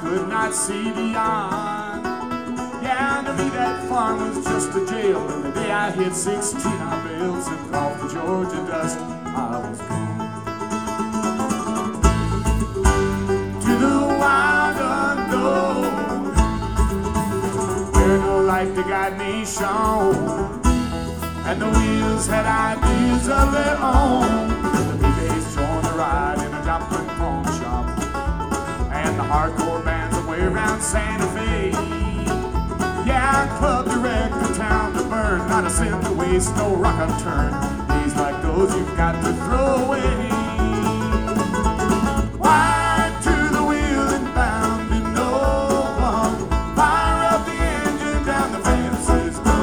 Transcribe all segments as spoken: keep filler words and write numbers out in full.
could not see beyond. Yeah, to me that farm was just a jail, and the day I hit sixteen I bailed, sipped off the Georgia dust, I was gone. To the wild unknown, where no light to guide me shone, and the wheels had ideas of their own. The B Js joined the ride in a Joplin pawn shop, and the hardcore bands away around Santa Fe. Yeah, club director, town to burn, not a cent to waste, no rock upturn. Days like those you've got to throw away. Wide to the wheel and bound in no one. Fire up the engine, down the fences go.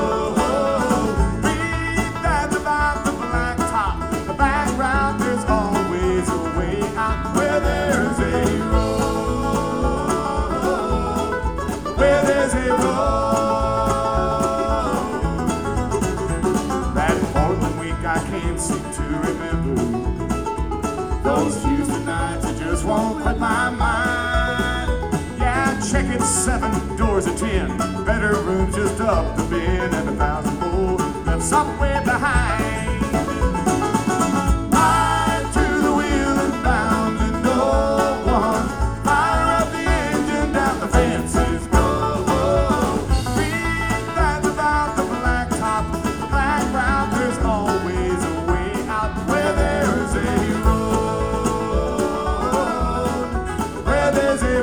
Read that about the black top, the background, there's always a way out. Where there's a road, where there's a road. I can't seem to remember those Houston nights, it just won't quit my mind. Yeah, check it, seven doors of ten, better rooms just up the bend, and a thousand more left somewhere behind. Ride to the wheel and bound to no one. Fire up the engine, down the fences go. Read that about the black top, the black ground, there's always where there's a road, where there's a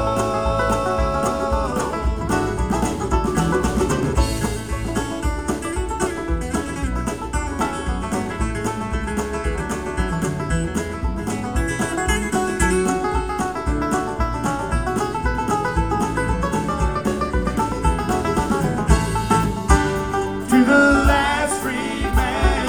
to the last free man.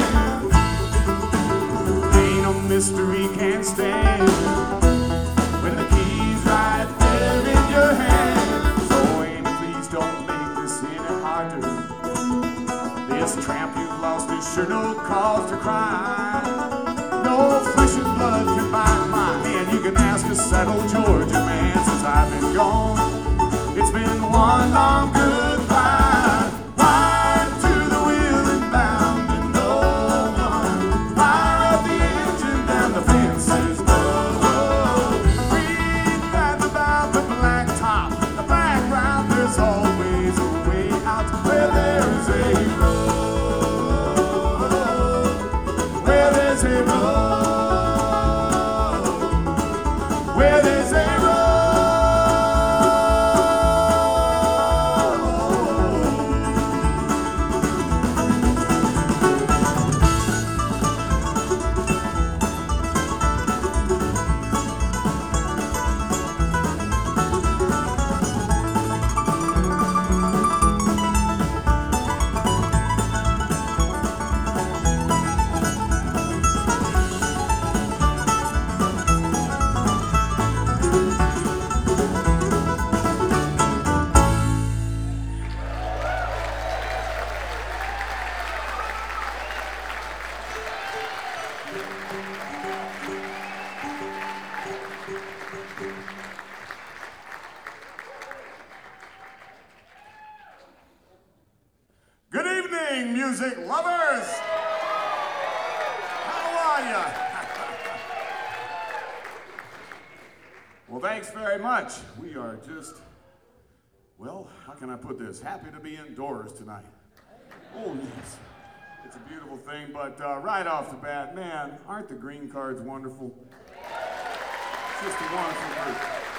Mystery can't stand when the key's right there in your hand. So Amy, please don't make this any harder. This tramp you've lost is sure no cause to cry. No flesh and blood can bind my hand. You can ask a settled Georgia man. Since I've been gone, it's been one long goodbye. Good evening, music lovers. How are you? Well, thanks very much. We are just, well, how can I put this? Happy to be indoors tonight. Oh, yes. It's a beautiful thing, but uh, right off the bat, man, aren't the green cards wonderful? It's just a wonderful group.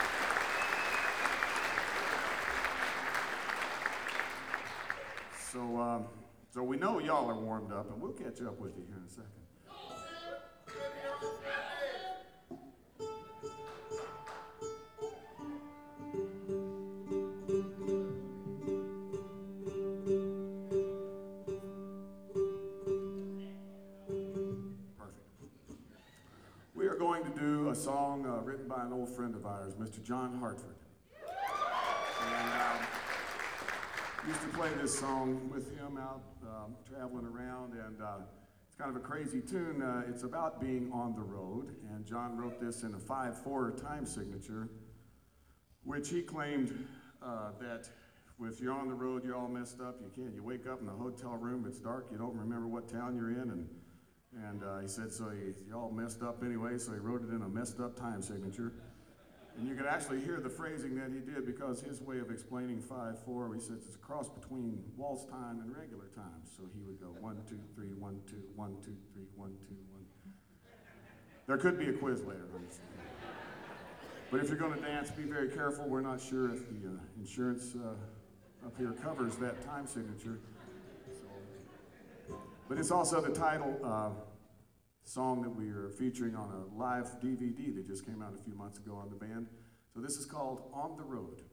So, um, so we know y'all are warmed up, and we'll catch up with you here in a second. Perfect. We are going to do a song uh, written by an old friend of ours, Mister John Hartford. And, um, used to play this song with him out um, traveling around, and uh, it's kind of a crazy tune. Uh, it's about being on the road, and John wrote this in a five four time signature which he claimed uh, that if you're on the road, you're all messed up, you can't, you wake up in a hotel room, it's dark, you don't remember what town you're in, and and uh, he said, so you, you're all messed up anyway, so he wrote it in a messed up time signature. And you could actually hear the phrasing that he did, because his way of explaining five four, he says it's a cross between waltz time and regular time. So he would go one, two, three, one, two, one, two, three, one, two, one. There could be a quiz later on this. But if you're going to dance, be very careful. We're not sure if the uh, insurance uh, up here covers that time signature. So, but it's also the title uh, song that we are featuring on a live D V D that just came out a few months ago on the band. So this is called On the Road.